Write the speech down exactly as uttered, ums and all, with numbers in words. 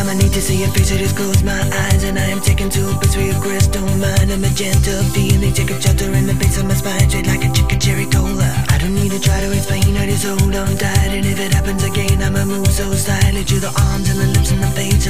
time I need to see your face, I just close my eyes and I am taken to a place where your crystal mind, a magenta feeling, take a shelter in the base of my spine, straight like a chicken cherry cola. I don't need to try to explain, I just hold on tight, and if it happens again I'ma move so slightly to the arms and the lips and the face